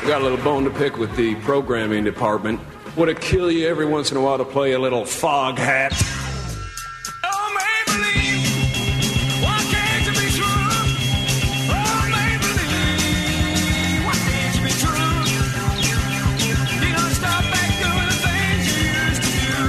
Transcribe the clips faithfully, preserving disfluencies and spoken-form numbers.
Got a little bone to pick with the programming department. Would it kill you every once in a while to play a little fog hat? Oh, Maybelline, why can't you be true? Oh, Maybelline, why can't you be true? You don't stop back doing the things you used to do.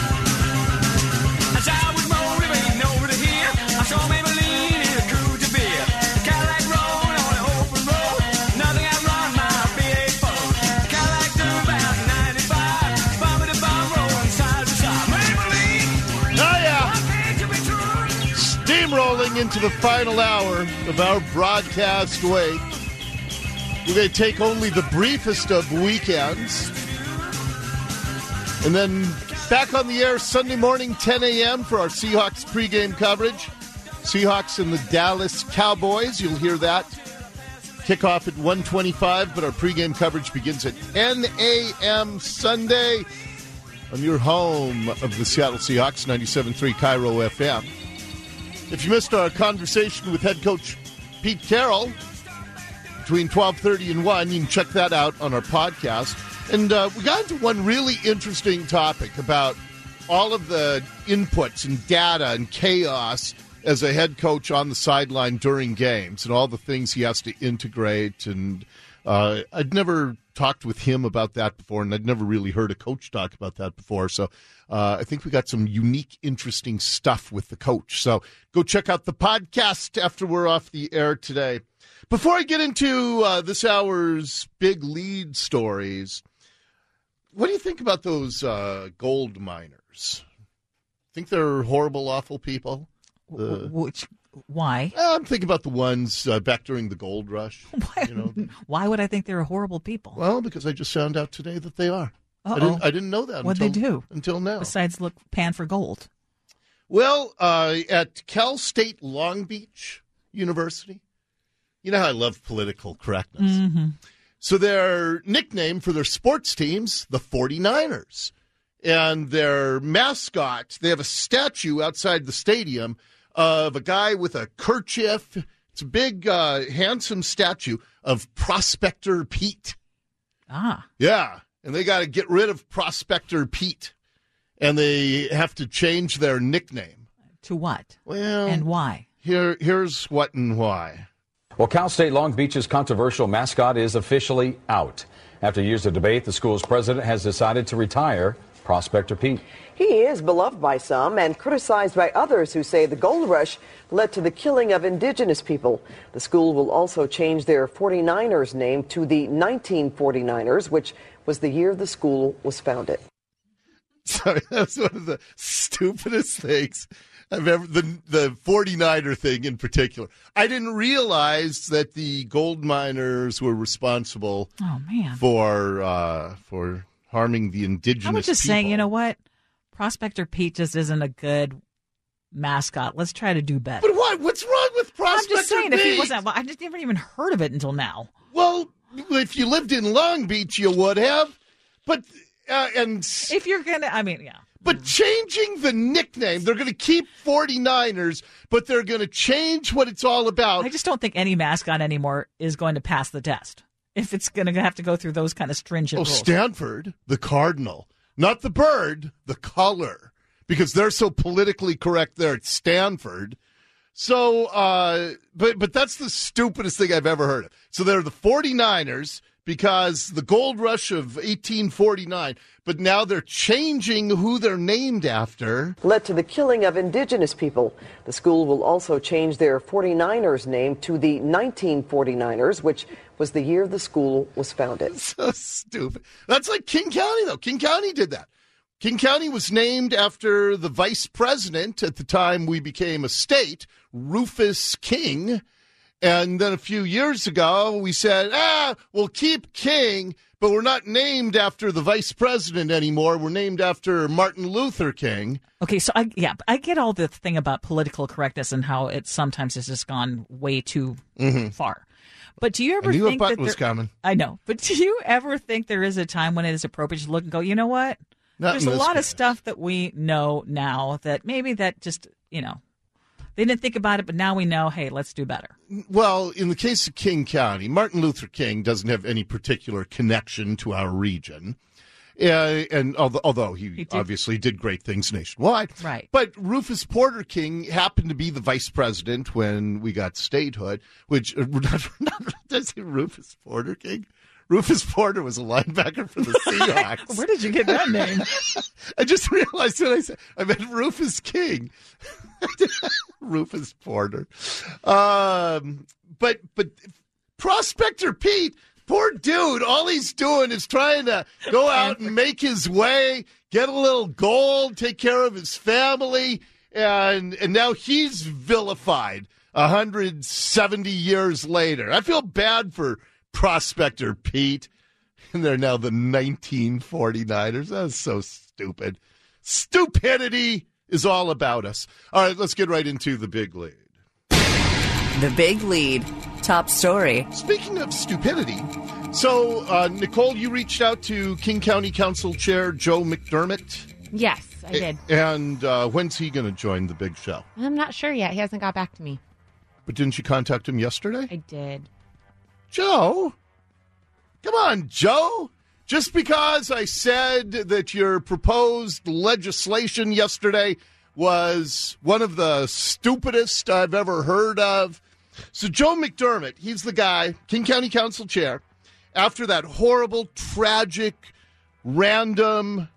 As I was motivating over to here, I saw Maybelline in a cruise to beer. Cadillac road on an open road, nothing I run my B A four. Cadillac do about ninety-five, bomb to bomb rolling side to side. Maybelline, Oh, yeah. why can't you be true? Steamrolling into the final hour of our broadcast week. We're going to take only the briefest of weekends. And then back on the air Sunday morning, ten a.m. for our Seahawks pregame coverage. Seahawks and the Dallas Cowboys. You'll hear that. Kickoff at one twenty-five, but our pregame coverage begins at ten a.m. Sunday on your home of the Seattle Seahawks, ninety-seven point three Cairo F M. If you missed our conversation with head coach Pete Carroll between twelve thirty and one, you can check that out on our podcast. And uh, we got into one really interesting topic about all of the inputs and data and chaos as a head coach on the sideline during games and all the things he has to integrate. And uh, I'd never talked with him about that before, and I'd never really heard a coach talk about that before. So uh, I think we got some unique, interesting stuff with the coach. So go check out the podcast after we're off the air today. Before I get into uh, this hour's big lead stories, what do you think about those uh, gold miners? Think they're horrible, awful people? Uh, Which, why? I'm thinking about the ones uh, back during the gold rush. Why, You know? why would I think they're horrible people? Well, because I just found out today that they are. I Uh-oh. didn't, I didn't know that What'd until, they do? until now. Besides look pan for gold. Well, uh, at Cal State Long Beach University, you know how I love political correctness. Mm-hmm. So their nickname for their sports teams, the forty-niners. And their mascot, they have a statue outside the stadium of a guy with a kerchief. It's a big, uh, handsome statue of Prospector Pete. Ah. Yeah, and they got to get rid of Prospector Pete. And they have to change their nickname. To what? Well, And why? Here, here's what and why. Well, Cal State Long Beach's controversial mascot is officially out. After years of debate, the school's president has decided to retire Prospector Pete. He is beloved by some and criticized by others who say the gold rush led to the killing of indigenous people. The school will also change their forty-niners name to the nineteen forty-niners, which was the year the school was founded. Sorry, that's one of the stupidest things I've ever, the, the forty-niner thing in particular. I didn't realize that the gold miners were responsible Oh, man. for uh, for harming the indigenous I was just people. saying, you know what? Prospector Pete just isn't a good mascot. Let's try to do better. But what? What's wrong with Prospector I'm just saying, if he Pete? wasn't, well, I just never even heard of it until now. Well, if you lived in Long Beach, you would have. But uh, and If you're going to, I mean, yeah. But changing the nickname, they're going to keep forty-niners, but they're going to change what it's all about. I just don't think any mascot anymore is going to pass the test. If it's going to have to go through those kind of stringent Oh, rules. Stanford, the cardinal. Not the bird, the color. Because they're so politically correct there at Stanford. So, uh, but but that's the stupidest thing I've ever heard of. So they're the forty-niners because the gold rush of eighteen forty-nine, but now they're changing who they're named after. Led to the killing of indigenous people. The school will also change their forty-niners name to the nineteen forty-niners, which was the year the school was founded. So stupid. That's like King County, though. King County did that. King County was named after the vice president at the time we became a state, Rufus King. And then a few years ago, we said, ah, we'll keep King, but we're not named after the vice president anymore. We're named after Martin Luther King. Okay, so I yeah, I get all the thing about political correctness and how it sometimes has just gone way too Mm-hmm. far. But do you ever I knew think a butt that was there, coming. I know, but do you ever think there is a time when it is appropriate to look and go, you know what? Not There's in a this lot of case. stuff that we know now that maybe that just, you know, they didn't think about it, but now we know, hey, let's do better. Well, in the case of King County, Martin Luther King doesn't have any particular connection to our region. Uh, and although, although he, he did. obviously did great things nationwide. Right. But Rufus Porter King happened to be the vice president when we got statehood, which, uh, not, not, does he Rufus Porter King? Rufus Porter was a linebacker for the Seahawks. Where did you get that name? I just realized what I said. I meant Rufus King. Rufus Porter. Um, but, but Prospector Pete, poor dude, all he's doing is trying to go out and make his way, get a little gold, take care of his family, and and now he's vilified one hundred seventy years later. I feel bad for Prospector Pete. And they're now the nineteen forty-niners. That's so stupid. Stupidity is all about us. All right, let's get right into the big lead. The big lead. Top story. Speaking of stupidity, so, uh, Nicole, you reached out to King County Council Chair Joe McDermott. Yes, I did. And uh, when's he going to join the big show? I'm not sure yet. He hasn't got back to me. But didn't you contact him yesterday? I did. Joe? Come on, Joe. Just because I said that your proposed legislation yesterday was one of the stupidest I've ever heard of. So Joe McDermott, he's the guy, King County Council Chair, after that horrible, tragic, random,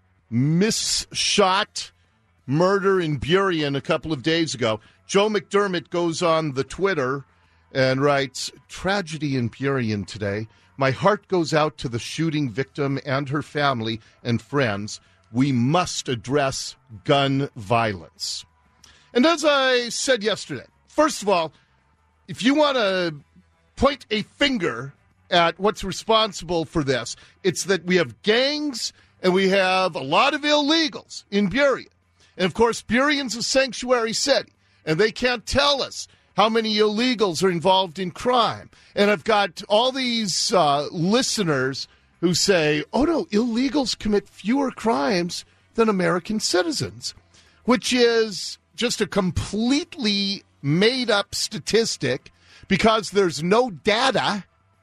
misshot murder in Burien a couple of days ago, Joe McDermott goes on the Twitter and writes, "Tragedy in Burien today. My heart goes out to the shooting victim and her family and friends. We must address gun violence." And as I said yesterday, first of all, if you want to point a finger at what's responsible for this, it's that we have gangs and we have a lot of illegals in Burien. And, of course, Burien's a sanctuary city, and they can't tell us how many illegals are involved in crime. And I've got all these uh, listeners who say, oh, no, illegals commit fewer crimes than American citizens, which is just a completely made-up statistic because there's no data,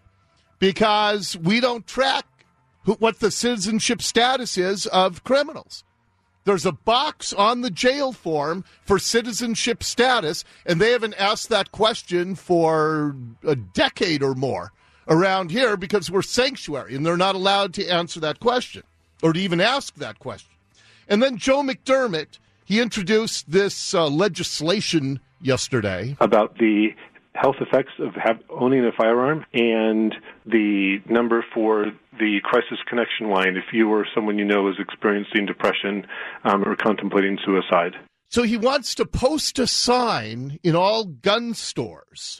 because we don't track who, what the citizenship status is of criminals. There's a box on the jail form for citizenship status, and they haven't asked that question for a decade or more around here because we're sanctuary, and they're not allowed to answer that question or to even ask that question. And then Joe McDermott, he introduced this uh, legislation yesterday about the health effects of have, owning a firearm and the number for the crisis connection line if you or someone you know is experiencing depression um, or contemplating suicide. So he wants to post a sign in all gun stores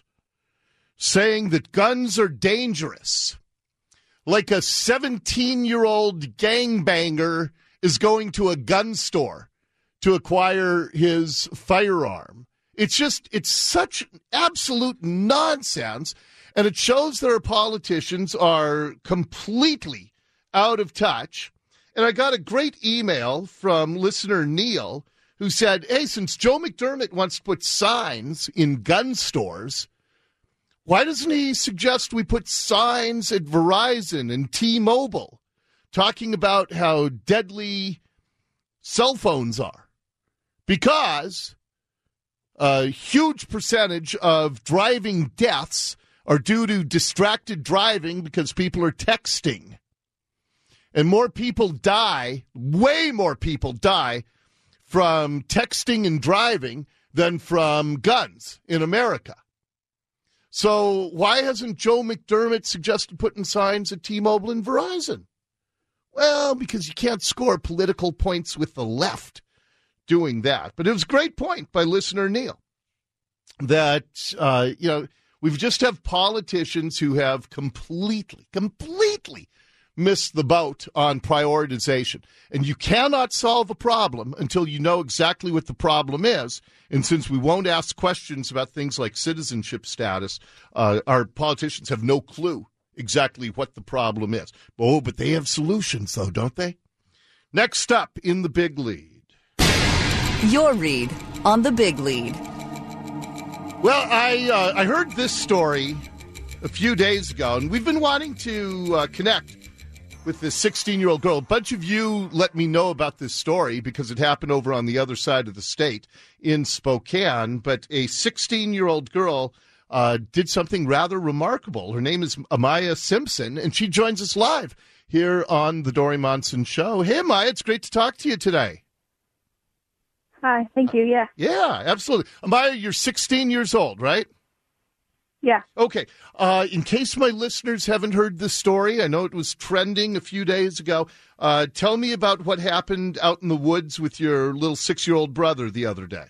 saying that guns are dangerous, like a seventeen-year-old gangbanger is going to a gun store to acquire his firearm. It's just, it's such absolute nonsense, and it shows that our politicians are completely out of touch. And I got a great email from listener Neil who said, hey, since Joe McDermott wants to put signs in gun stores, why doesn't he suggest we put signs at Verizon and T-Mobile talking about how deadly cell phones are? Because a huge percentage of driving deaths are due to distracted driving because people are texting. And more people die, way more people die from texting and driving than from guns in America. So why hasn't Joe McDermott suggested putting signs at T-Mobile and Verizon? Well, because you can't score political points with the left doing that. But it was a great point by listener Neil that, uh, you know, we just have politicians who have completely, completely missed the boat on prioritization. And you cannot solve a problem until you know exactly what the problem is. And since we won't ask questions about things like citizenship status, uh, our politicians have no clue exactly what the problem is. Oh, but they have solutions, though, don't they? Next up in the big lead. Your read on the big lead. Well, I uh, I heard this story a few days ago, and we've been wanting to uh, connect with this sixteen-year-old girl. A bunch of you let me know about this story because it happened over on the other side of the state in Spokane. But a sixteen-year-old girl uh, did something rather remarkable. Her name is Amaya Simpson, and she joins us live here on the Dori Monson Show. Hey, Amaya, it's great to talk to you today. Hi, thank you, yeah. Yeah, absolutely. Amaya, you're sixteen years old, right? Yeah. Okay. Uh, in case my listeners haven't heard this story, I know it was trending a few days ago. Uh, tell me about what happened out in the woods with your little six-year-old brother the other day.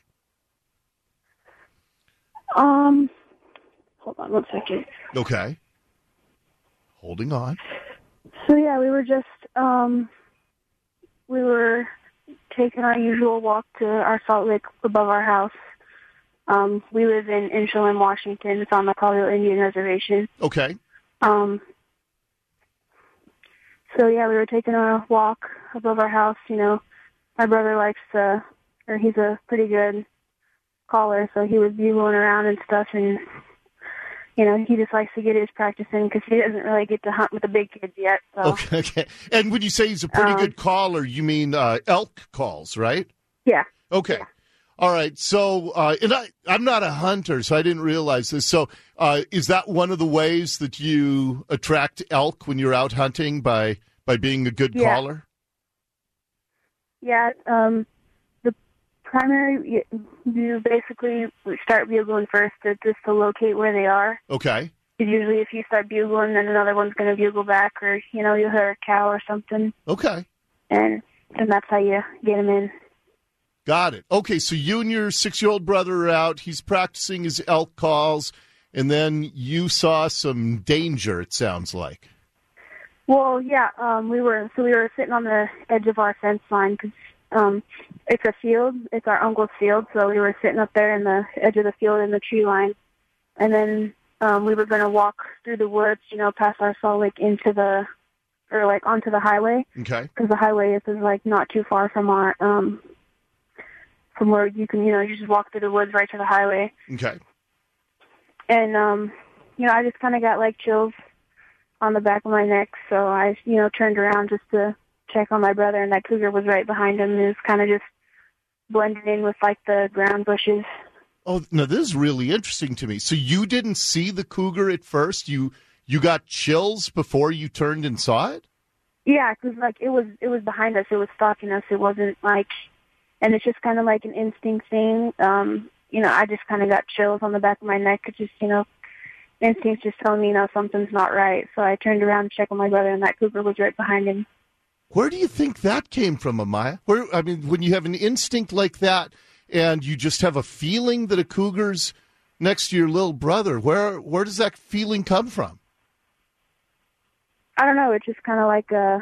Um, hold on one second. Okay. Holding on. So, yeah, we were just, um, we were taking our usual walk to our salt lick above our house. Um, we live in Inchland, Washington. It's on the Colorado Indian Reservation. Okay. Um, so, yeah, we were taking a walk above our house. You know, my brother likes to, or he's a pretty good caller, so he was bugling around and stuff, and, you know, he just likes to get his practice in because he doesn't really get to hunt with the big kids yet. So. Okay, okay. And when you say he's a pretty um, good caller, you mean uh, elk calls, right? Yeah. Okay. Yeah. All right, so, uh, and I, I'm not a hunter, so I didn't realize this. So uh, is that one of the ways that you attract elk when you're out hunting, by, by being a good yeah. caller? Yeah, um, the primary, you basically start bugling first to, just to locate where they are. Okay. Because usually if you start bugling, then another one's going to bugle back, or, you know, you'll hear a cow or something. Okay. And, and that's how you get them in. Got it. Okay, so you and your six-year-old brother are out. He's practicing his elk calls, and then you saw some danger, it sounds like. Well, yeah, um, we were so we were sitting on the edge of our fence line because um, it's a field. It's our uncle's field, so we were sitting up there in the edge of the field in the tree line, and then um, we were going to walk through the woods, you know, past our salt lake into the or like onto the highway. Okay. Because the highway is, is like not too far from our. Um, From where you can, you know, you just walk through the woods right to the highway. Okay. And, um, you know, I just kind of got, like, chills on the back of my neck. So I, you know, turned around just to check on my brother, and that cougar was right behind him. And it was kind of just blending in with, like, the ground bushes. Oh, now this is really interesting to me. So you didn't see the cougar at first? You you got chills before you turned and saw it? Yeah, because, like, it was, it was behind us. It was stalking us. It wasn't, like... And it's just kind of like an instinct thing. Um, you know, I just kind of got chills on the back of my neck. It's just, you know, instincts just telling me, you know, something's not right. So I turned around to check on my brother, and that cougar was right behind him. Where do you think that came from, Amaya? Where, I mean, when you have an instinct like that and you just have a feeling that a cougar's next to your little brother, where where does that feeling come from? I don't know. It's just kind of like a...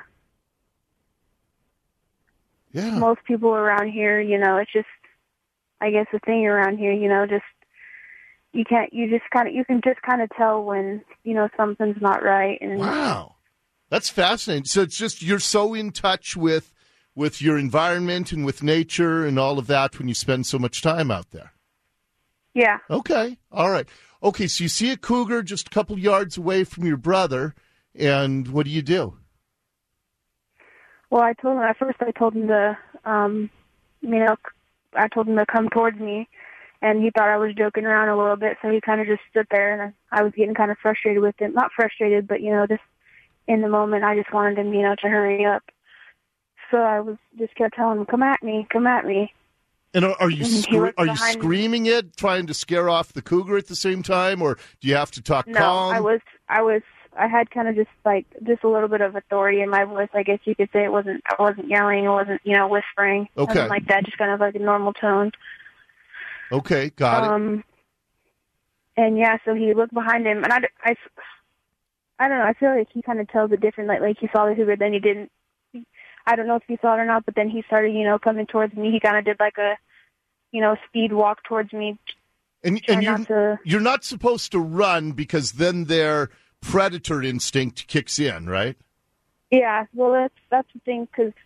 Yeah. Most people around here, you know, it's just, I guess the thing around here, you know, just, you can't, you just kind of, you can just kind of tell when, you know, something's not right. And wow. That's fascinating. So it's just, you're so in touch with, with your environment and with nature and all of that when you spend so much time out there. Yeah. Okay. All right. Okay. So you see a cougar just a couple yards away from your brother, and what do you do? Well, I told him, at first I told him to, um, you know, I told him to come towards me, and he thought I was joking around a little bit, so he kind of just stood there, and I was getting kind of frustrated with him. Not frustrated, but, you know, just in the moment, I just wanted him, you know, to hurry up. So I was just kept telling him, come at me, come at me. And are, are you and scre- are you screaming it, trying to scare off the cougar at the same time, or do you have to talk no, calm? No, I was, I was, I had kind of just like just a little bit of authority in my voice. I guess you could say it wasn't. I wasn't yelling. It wasn't, you know, whispering. Okay. Nothing like that. Just kind of like a normal tone. Okay, got um, it. And yeah, so he looked behind him, and I, I, I don't know. I feel like he kind of tells it different. Like like he saw the cougar, then he didn't. I don't know if he saw it or not, but then he started, you know, coming towards me. He kind of did like a, you know, speed walk towards me. And, and you're not to, you're not supposed to run because then their predator instinct kicks in, right? Yeah, well, that's that's the thing, because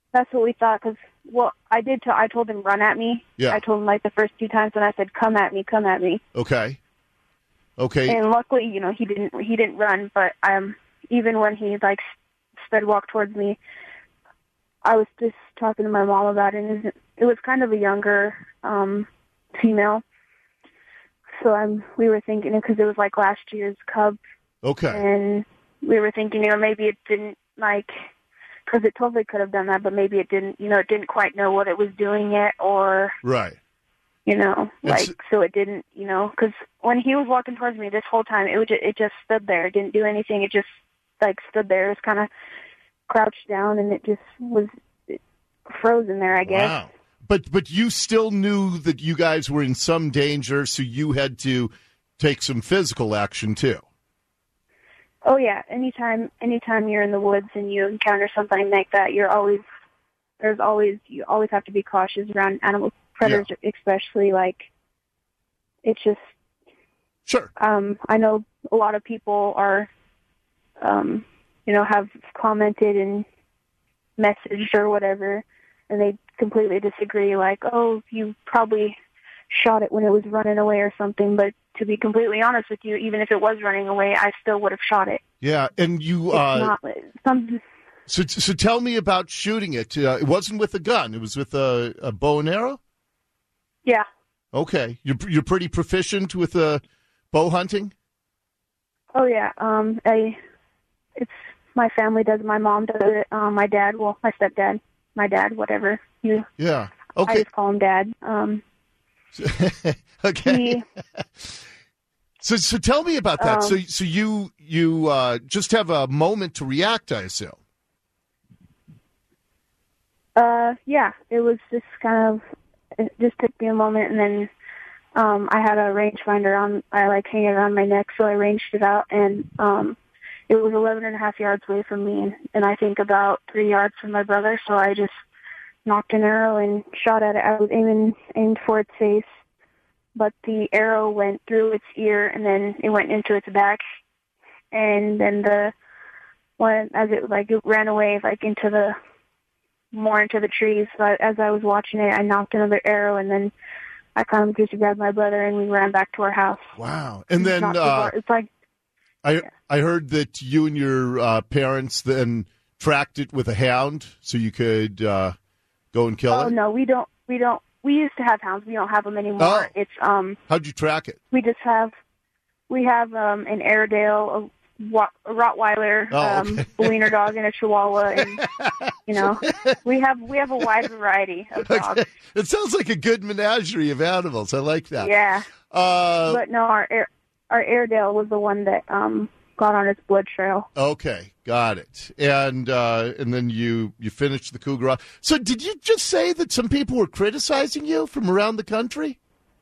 That's what we thought. Because well, I did. T- I told him run at me. Yeah. I told him like the first two times, and I said come at me, come at me. Okay. Okay. And luckily, you know, he didn't. He didn't run. But um, even when he like sped walk towards me, I was just talking to my mom about it. And it was kind of a younger um, female. So I'm. We were thinking because it was like last year's Cub. Okay. And we were thinking, you know, maybe it didn't like. Because it totally could have done that, but maybe it didn't, you know, it didn't quite know what it was doing yet, or, right. you know, It's, like, so it didn't, you know, because when he was walking towards me this whole time, it would just, it just stood there. It didn't do anything. It just, like, stood there. It was kind of crouched down, and it just was frozen there, I guess. wow. But, but you still knew that you guys were in some danger, so you had to take some physical action, too. Oh yeah, anytime anytime you're in the woods and you encounter something like that, you're always there's always you always have to be cautious around animal predators, yeah. especially like it's just sure. Um, I know a lot of people are, um, you know, have commented and messaged or whatever, and they completely disagree. Like, oh, you probably shot it when it was running away or something, but to be completely honest with you, even if it was running away, I still would have shot it. Yeah, and you... It's uh, not, some, so, so tell me about shooting it. Uh, it wasn't with a gun. It was with a, a bow and arrow? Yeah. Okay. You're, you're pretty proficient with uh, bow hunting? Oh, yeah. Um, I, it's my family does. My mom does it. Um, my dad, well, my stepdad, my dad, whatever. You, yeah. Okay. I just call him Dad. Um, okay. He, so, so tell me about that. Um, so, so you you uh, just have a moment to react, I assume. Uh, yeah, it was just kind of. It just took me a moment, and then um, I had a rangefinder on. I like hang it around my neck, so I ranged it out, and um, it was eleven and a half yards away from me, and, and I think about three yards from my brother. So I just knocked an arrow and shot at it. I was aiming aimed for its face, but the arrow went through its ear and then it went into its back, and then the one as it like it ran away like into the more into the trees. So I, as I was watching it, I knocked another arrow, and then I kind of just grabbed my brother and we ran back to our house. Wow! And then Not too uh, far. It's like I yeah. I heard that you and your uh, parents then tracked it with a hound so you could uh, go and kill oh, it. Oh no, we don't. We don't. We used to have hounds. We don't have them anymore. Oh. It's um. How'd you track it? We just have. We have um an Airedale, a, Wa- a Rottweiler, Oh, um, okay. a Wiener dog, and a Chihuahua, and you know we have we have a wide variety of dogs. Okay. It sounds like a good menagerie of animals. I like that. Yeah. Uh, But no, our Air, our Airedale was the one that um got on its blood trail. Okay, got it. And uh, and then you you finished the cougar off. So did you just say that some people were criticizing you from around the country?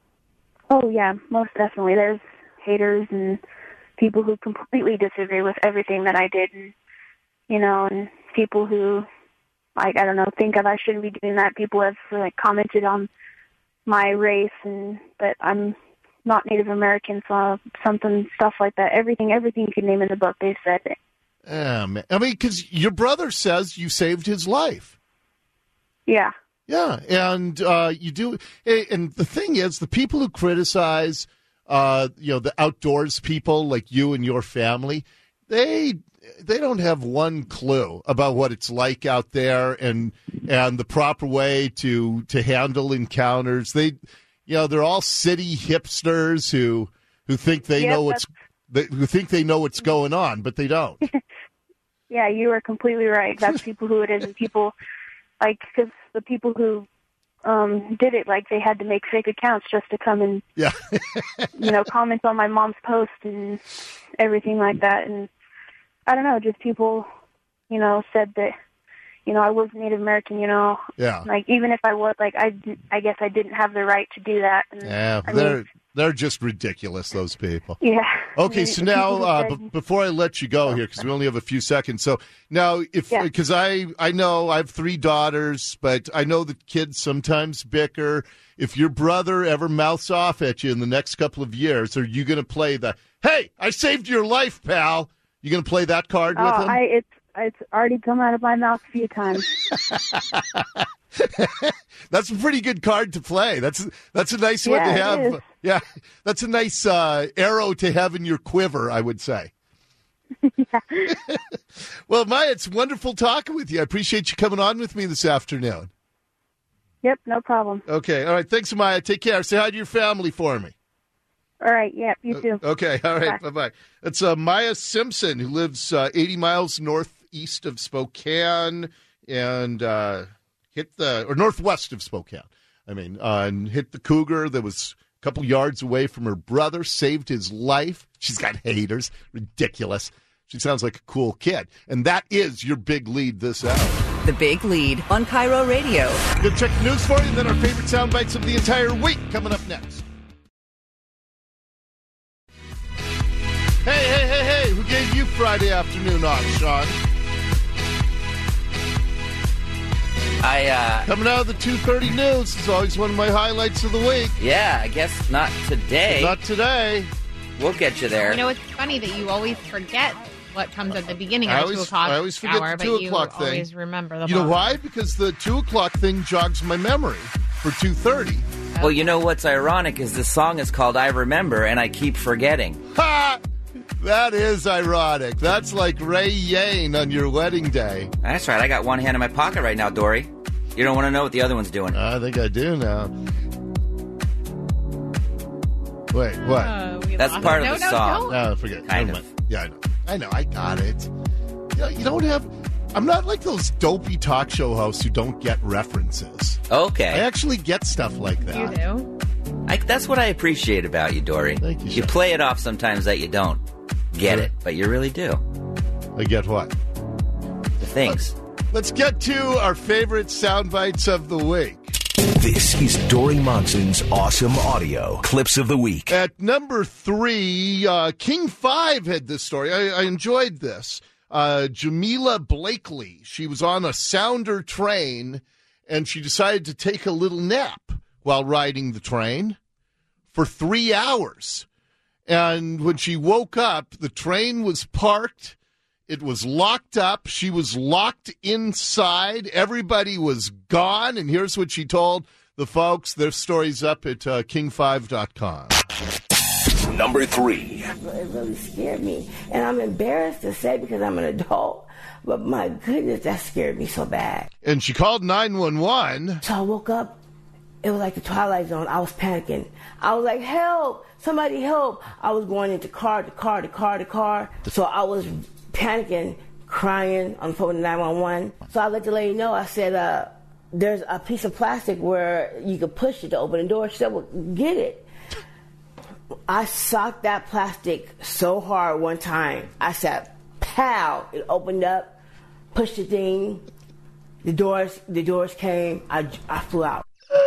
Oh yeah, most definitely. There's haters and people who completely disagree with everything that I did, and you know, and people who like I don't know think that I shouldn't be doing that. People have like commented on my race and that I'm not Native American, so something stuff like that. Everything, everything you could name in the book, they said it. Yeah, man. I mean, because your brother says you saved his life. Yeah. Yeah, and uh, you do. And the thing is, the people who criticize, uh, you know, the outdoors people like you and your family, they they don't have one clue about what it's like out there and and the proper way to to handle encounters. They, you know, they're all city hipsters who who think they Yep, know what's they, who think they know what's going on, but they don't. Yeah, you are completely right. That's people who it is, and people like because the people who um did it, like they had to make fake accounts just to come and yeah, you know, comment on my mom's post and everything like that. And I don't know, just people, you know, said that, you know, I was Native American, you know. Yeah. Like, even if I was, like, I, I guess I didn't have the right to do that. And, yeah, I they're mean, they're just ridiculous, those people. yeah. Okay, I mean, so the now people who uh, said- b- before I let you go here, because we only have a few seconds. So now, if Yeah. because I I know I have three daughters, but I know that kids sometimes bicker. If your brother ever mouths off at you in the next couple of years, are you going to play the "Hey, I saved your life, pal"? You going to play that card Oh, with him? I, it's, it's already come out of my mouth a few times. That's a pretty good card to play. That's that's a nice one Yeah, to it have. is. Yeah, that's a nice uh, arrow to have in your quiver, I would say. Well, Maya, it's wonderful talking with you. I appreciate you coming on with me this afternoon. Yep, no problem. Okay, all right. Thanks, Maya. Take care. Say hi to your family for me. All right, yep, you too. Okay, all right. Bye. Bye-bye. It's uh, Maya Simpson, who lives uh, eighty miles northeast of Spokane and uh, hit the, or northwest of Spokane, I mean, uh, and hit the cougar that was a couple yards away from her brother, saved his life. She's got haters. Ridiculous. She sounds like a cool kid. And that is your big lead this hour. The Big Lead on Cairo Radio. Gonna check the news for you, and then our favorite sound bites of the entire week coming up next. Hey, hey, hey, hey, who gave you Friday afternoon off, Sean? I, uh... Coming out of the two thirty news is always one of my highlights of the week. Yeah, I guess not today. Not today. We'll get you there. You know, it's funny that you always forget what comes at the beginning I of always, the two o'clock I always forget hour, the two but you o'clock thing. always remember the You know bottom. why? Because the two o'clock thing jogs my memory for two thirty. Well, you know what's ironic is this song is called I Remember, and I keep forgetting. Ha! That is ironic. That's like Ray Yane on your wedding day. That's right. I got one hand in my pocket right now, Dory. You don't want to know what the other one's doing. I think I do now. Wait, what? Uh, we That's lost part it. of the no, song. No, No, forget. Kind Never of. mind. Yeah, I know. I know. I got it. You know, you don't have... I'm not like those dopey talk show hosts who don't get references. I Okay. actually get stuff like that. You do. I, that's what I appreciate about you, Dory. Thank you, You Sean. play it off sometimes that you don't get it, but you really do. I get what? The things. Let's get to our favorite sound bites of the week. This is Dory Monson's Awesome Audio Clips of the Week. At number three, uh, King five had this story. I, I enjoyed this. Uh, Jamila Blakely, she was on a Sounder train, and she decided to take a little nap while riding the train for three hours. And when she woke up, the train was parked. It was locked up. She was locked inside. Everybody was gone. And here's what she told the folks. Their story's up at uh, king five dot com. Number three. It really scared me. And I'm embarrassed to say because I'm an adult. But my goodness, that scared me so bad. And she called nine one one. So I woke up. It was like the Twilight Zone. I was panicking. I was like, help! Somebody help! I was going into car to car to car to car. So I was panicking, crying on the phone to nine one one. So I let the lady know. I said, uh, there's a piece of plastic where you could push it to open the door. She said, well, get it. I socked that plastic so hard one time. I said, pow! It opened up, pushed the thing. The doors, the doors came. I, I flew out.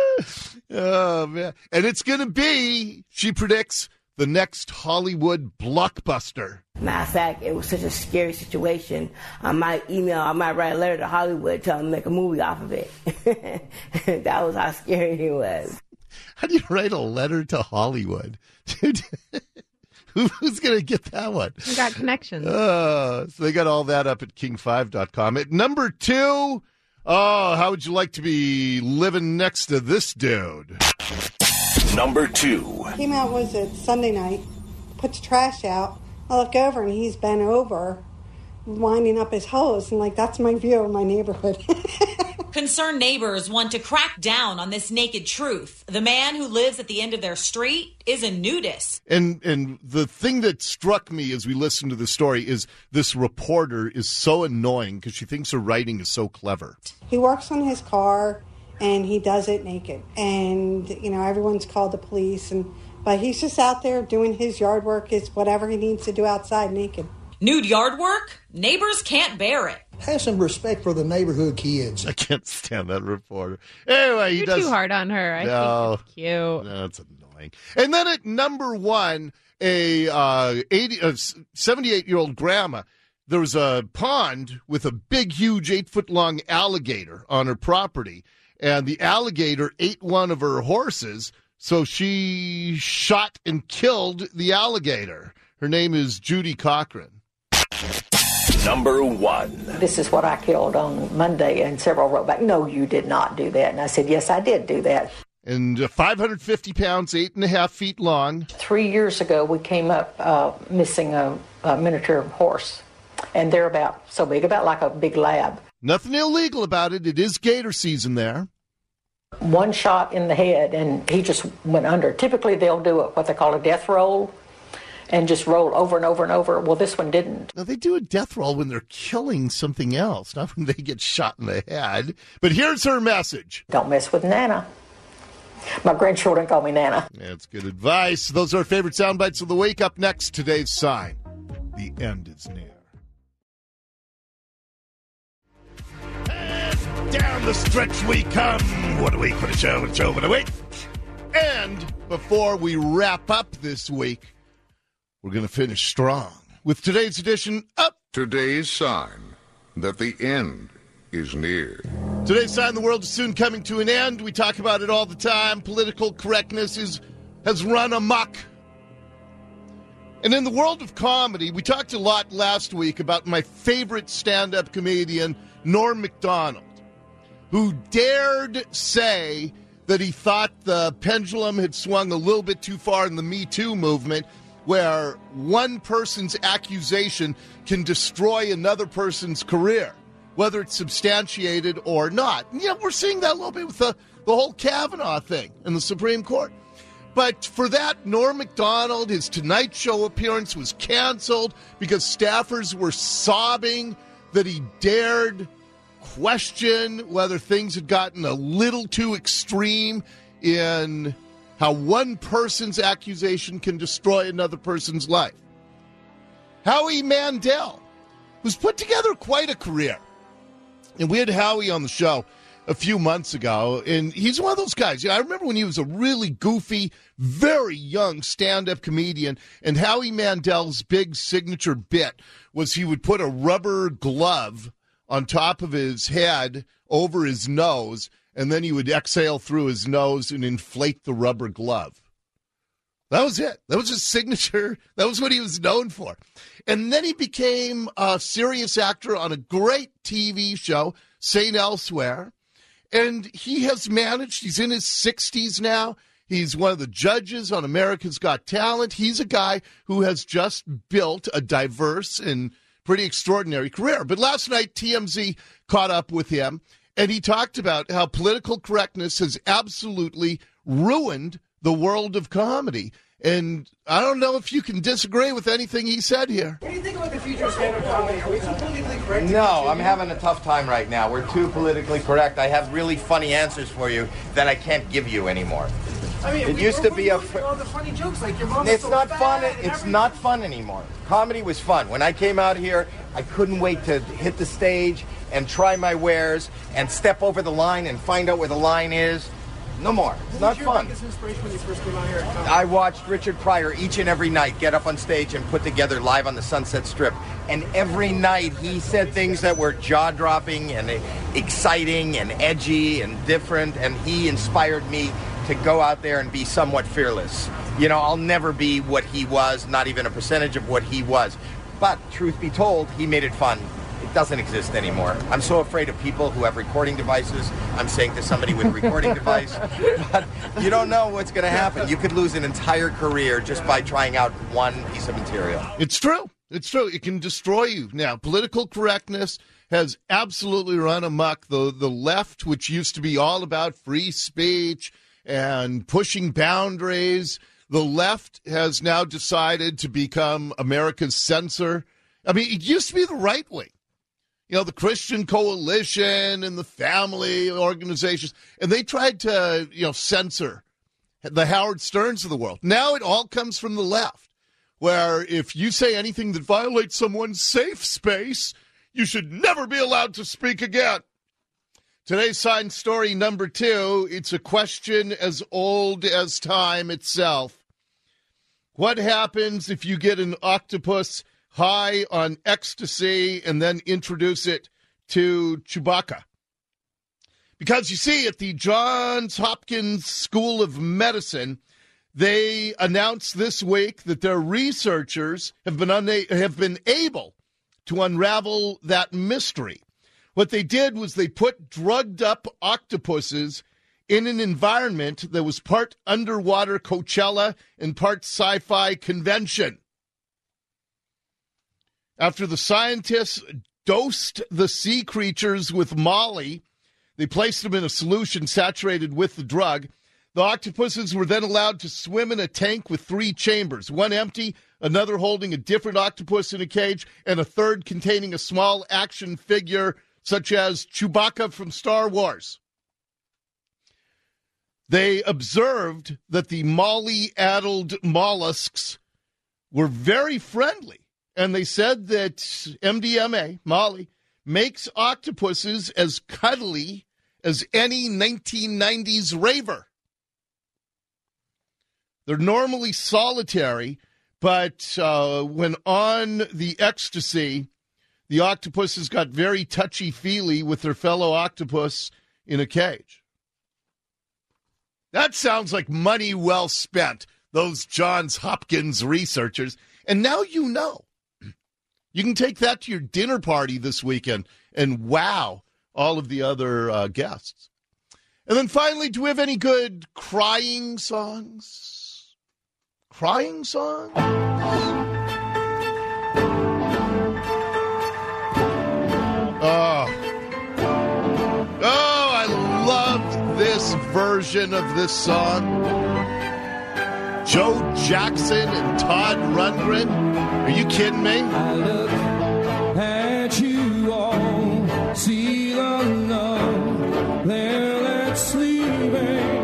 Oh, man. And it's going to be, she predicts, the next Hollywood blockbuster. Matter of fact, it was such a scary situation. I might email, I might write a letter to Hollywood, tell them to make a movie off of it. That was how scary it was. How do you write a letter to Hollywood? Dude, who's going to get that one? You got connections. Uh, so they got all that up at king five dot com. At number two, oh, how would you like to be living next to this dude? Number two. Came out, was it Sunday night, put the trash out. I look over and he's bent over, winding up his hose. And like, that's my view of my neighborhood. Concerned neighbors want to crack down on this naked truth. The man who lives at the end of their street is a nudist. And and the thing that struck me as we listened to the story is this reporter is so annoying because she thinks her writing is so clever. He works on his car and he does it naked. And, you know, everyone's called the police. And but he's just out there doing his yard work, is whatever he needs to do outside naked. Nude yard work? Neighbors can't bear it. Have some respect for the neighborhood kids. I can't stand that reporter. Anyway, he You're does too hard on her. I no, think it's cute. No, it's annoying. And then at number one, a uh, eighty, uh, seventy-eight-year-old grandma. There was a pond with a big, huge, eight-foot-long alligator on her property, and the alligator ate one of her horses, so she shot and killed the alligator. Her name is Judy Cochran. number one. This is what I killed on Monday, and several wrote back, no, you did not do that. And I said, yes, I did do that. And uh, five hundred fifty pounds, eight and a half feet long. Three years ago, we came up uh, missing a, a miniature horse, and they're about so big, about like a big lab. Nothing illegal about it. It is gator season there. One shot in the head, and he just went under. Typically, they'll do a, what they call a death roll and just roll over and over and over. Well, this one didn't. Now, they do a death roll when they're killing something else, not when they get shot in the head. But here's her message. Don't mess with Nana. My grandchildren call me Nana. That's good advice. Those are our favorite sound bites of the week. Up next, today's sign. The end is near. And down the stretch we come. What a week, what a show, what a show, what a week. And before we wrap up this week, we're going to finish strong with today's edition of Today's Sign that the end is near. Today's sign the world is soon coming to an end. We talk about it all the time. Political correctness is has run amok. And in the world of comedy, we talked a lot last week about my favorite stand-up comedian, Norm Macdonald, who dared say that he thought the pendulum had swung a little bit too far in the Me Too movement, where one person's accusation can destroy another person's career, whether it's substantiated or not. And yeah, we're seeing that a little bit with the, the whole Kavanaugh thing in the Supreme Court. But for that, Norm Macdonald, his Tonight Show appearance was canceled because staffers were sobbing that he dared question whether things had gotten a little too extreme in how one person's accusation can destroy another person's life. Howie Mandel, who's put together quite a career. And we had Howie on the show a few months ago, and he's one of those guys. You know, I remember when he was a really goofy, very young stand-up comedian, and Howie Mandel's big signature bit was he would put a rubber glove on top of his head over his nose, and then he would exhale through his nose and inflate the rubber glove. That was it. That was his signature. That was what he was known for. And then he became a serious actor on a great T V show, Saint Elsewhere. And he has managed, he's in his sixties now. He's one of the judges on America's Got Talent. He's a guy who has just built a diverse and pretty extraordinary career. But last night, T M Z caught up with him, and he talked about how political correctness has absolutely ruined the world of comedy. And I don't know if you can disagree with anything he said here. What do you think about the future of stand-up comedy? Are we too politically correct? No, I'm having a tough time right now. We're too politically correct. I have really funny answers for you that I can't give you anymore. I mean, it we, used to be a. Fr- all the funny jokes, like your mom. It's so not fun. fat It's every- not fun anymore. Comedy was fun. When I came out here, I couldn't wait to hit the stage and try my wares and step over the line and find out where the line is. No more. It's What not was your fun. biggest inspiration when you first came out here at comedy? I watched Richard Pryor each and every night get up on stage and put together Live on the Sunset Strip. And every night he said things that were jaw-dropping and exciting and edgy and different. And he inspired me to go out there and be somewhat fearless. You know, I'll never be what he was, not even a percentage of what he was. But truth be told, he made it fun. It doesn't exist anymore. I'm so afraid of people who have recording devices. I'm saying to somebody with a recording device, but you don't know what's going to happen. You could lose an entire career just by trying out one piece of material. It's true. It's true. It can destroy you. Now, political correctness has absolutely run amok. The, the left, which used to be all about free speech and pushing boundaries, the left has now decided to become America's censor. I mean, it used to be the right wing. You know, the Christian Coalition and the family organizations, and they tried to, you know, censor the Howard Sterns of the world. Now it all comes from the left, where if you say anything that violates someone's safe space, you should never be allowed to speak again. Today's sign story number two, it's a question as old as time itself. What happens if you get an octopus high on ecstasy and then introduce it to Chewbacca? Because you see, at the Johns Hopkins School of Medicine, they announced this week that their researchers have been una- have been able to unravel that mystery. What they did was they put drugged up octopuses in an environment that was part underwater Coachella and part sci-fi convention. After the scientists dosed the sea creatures with Molly, they placed them in a solution saturated with the drug. The octopuses were then allowed to swim in a tank with three chambers, one empty, another holding a different octopus in a cage, and a third containing a small action figure such as Chewbacca from Star Wars. They observed that the Molly-addled mollusks were very friendly, and they said that M D M A, Molly, makes octopuses as cuddly as any nineteen nineties raver. They're normally solitary, but uh, when on the ecstasy, the octopuses got very touchy-feely with their fellow octopus in a cage. That sounds like money well spent, those Johns Hopkins researchers. And now you know. You can take that to your dinner party this weekend and wow all of the other uh, guests. And then finally, do we have any good crying songs? Crying songs? Oh. Oh, I love this version of this song. Joe Jackson and Todd Rundgren. Are you kidding me? I look at you all, see the love there that's sleeping,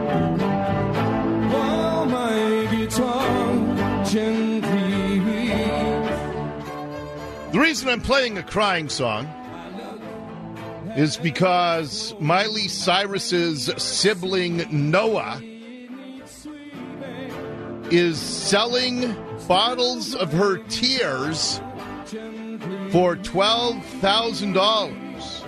while my guitar gently weeps. The reason I'm playing a crying song is because Miley Cyrus's sibling Noah is selling bottles of her tears for twelve thousand dollars.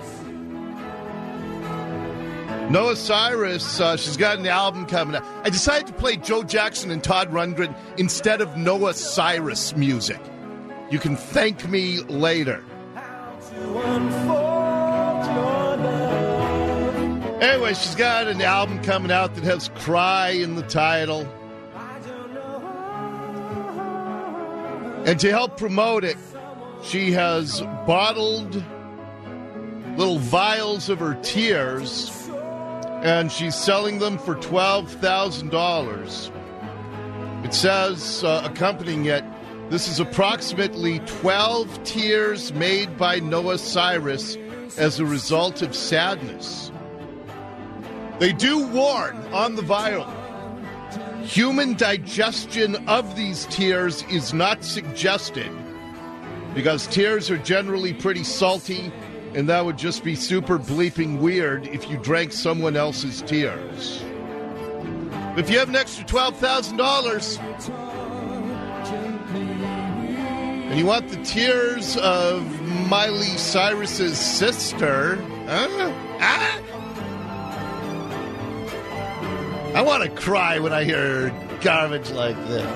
Noah Cyrus, uh, she's got an album coming out. I decided to play Joe Jackson and Todd Rundgren instead of Noah Cyrus music. You can thank me later. Anyway, she's got an album coming out that has Cry in the title. And to help promote it, she has bottled little vials of her tears, and she's selling them for twelve thousand dollars. It says, uh, accompanying it, this is approximately twelve tears made by Noah Cyrus as a result of sadness. They do warn on the vial, human digestion of these tears is not suggested because tears are generally pretty salty, and that would just be super bleeping weird if you drank someone else's tears. If you have an extra twelve thousand dollars and you want the tears of Miley Cyrus's sister, huh? Ah? I want to cry when I hear garbage like this.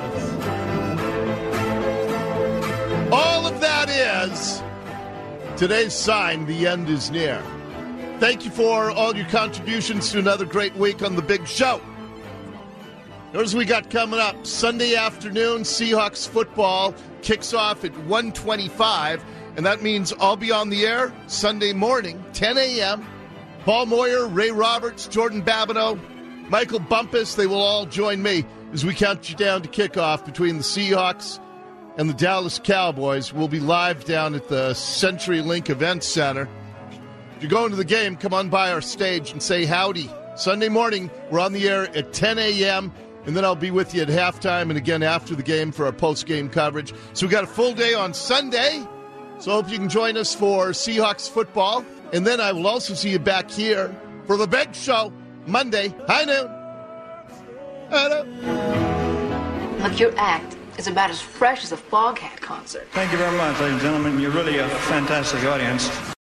All of that is today's sign, the end is near. Thank you for all your contributions to another great week on The Big Show. Here's what we got coming up. Sunday afternoon, Seahawks football kicks off at one twenty-five, and that means I'll be on the air Sunday morning, ten a.m. Paul Moyer, Ray Roberts, Jordan Babineau, Michael Bumpus, they will all join me as we count you down to kickoff between the Seahawks and the Dallas Cowboys. We'll be live down at the CenturyLink Event Center. If you're going to the game, come on by our stage and say howdy. Sunday morning, we're on the air at ten a.m., and then I'll be with you at halftime and again after the game for our post-game coverage. So we've got a full day on Sunday, so I hope you can join us for Seahawks football. And then I will also see you back here for The Big Show Monday, high noon. Hello. Look, your act is about as fresh as a Foghat concert. Thank you very much, ladies and gentlemen. You're really a fantastic audience.